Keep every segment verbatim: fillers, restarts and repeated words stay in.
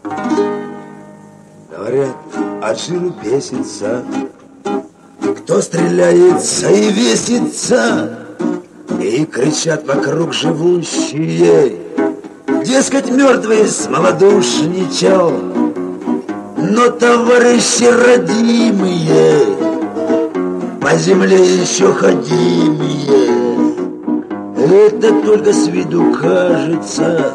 Говорят, от жиру бесится, кто стреляется и весится. И кричат вокруг живущие, дескать, мертвый смолодушничал. Но, товарищи родимые, по земле еще ходимые, это только с виду кажется,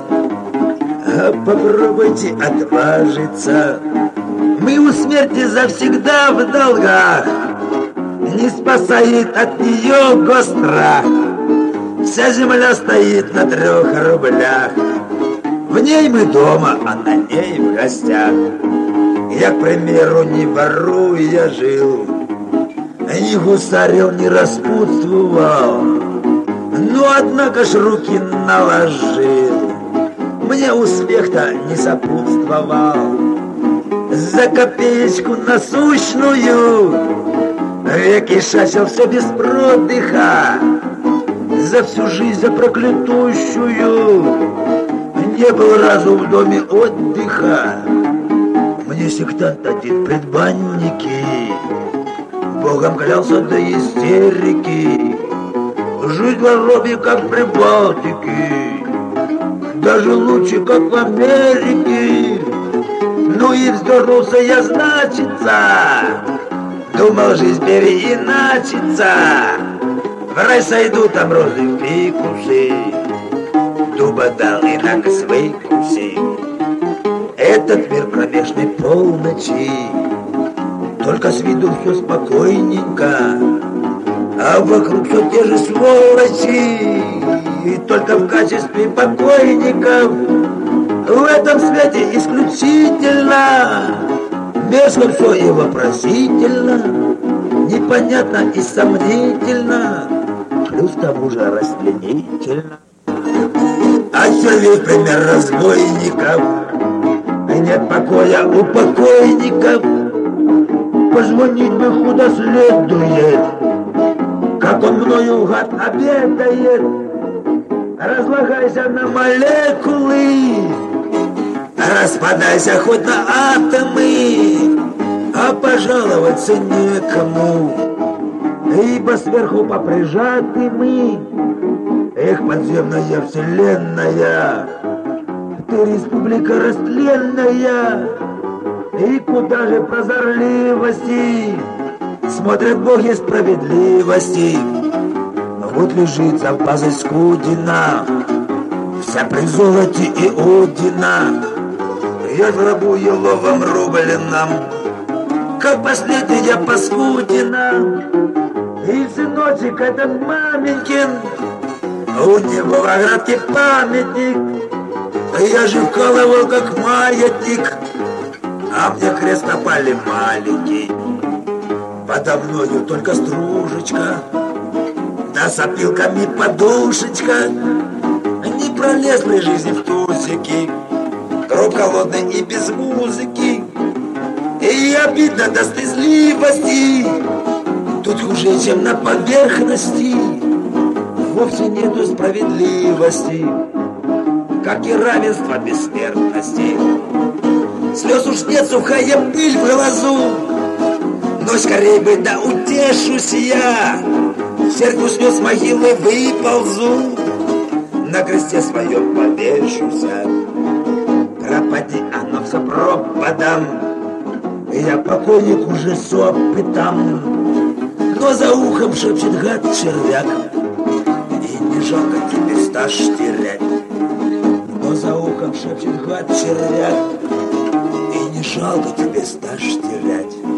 а попробуйте отважиться. Мы у смерти завсегда в долгах, не спасает от нее гострах. Вся земля стоит на трех рублях, в ней мы дома, а на ней в гостях. Я, к примеру, не воруя жил, не гусарил, не распутствовал, но, однако ж, руки наложил, мне успех-то не сопутствовал. За копеечку насущную веки шасил все без продыха. За всю жизнь, за проклятущую, не был разу в доме отдыха. Мне сектант один предбанники Богом клялся до истерики. Жить в Европе, как в Прибалтике, даже лучше, как в Америке. Ну и вздернулся я, значится, думал, жизнь переиначится. В рай сойду, там розы фикусы, дуба дал инакс выкуси. Этот мир кромешной полночи, только с виду все спокойненько, а вокруг все те же сволочи, и только в качестве покойников. В этом свете исключительно место все и вопросительно, непонятно и сомнительно, плюс к тому же растленительно. А червей пример разбойников, нет покоя у покойников. Позвонить бы куда следует, как он мною, гад, обедает. Разлагайся на молекулы, распадайся хоть на атомы, а пожаловаться некому, ибо сверху поприжаты мы. Эх, подземная вселенная, ты республика растленная, и куда же прозорливости смотрят боги справедливости. Вот лежит за базой Скудина, вся при золоте и Одина. Я гробу еловым рубленом, как последняя паскудина. И сыночек этот маменькин, у него в оградке памятник. Я же вкалывал, как маятник, а мне крест напали маленький. Подо мною только стружечка, да с опилками подушечка. Не пролез при жизни в тусики, гроб холодный и без музыки. И обидно до стыдливости, тут хуже, чем на поверхности. Вовсе нету справедливости, как и равенство бессмертности. Слез уж нет, сухая пыль в глазу, но скорей бы да утешусь я. В церкву слез могилы выползу, на кресте своем повешуся. Пропади оно все пропадом, я покойник уже с опытом. Но за ухом шепчет гад червяк, и не жалко тебе стаж терять. Но за ухом шепчет гад червяк, и не жалко тебе стаж терять.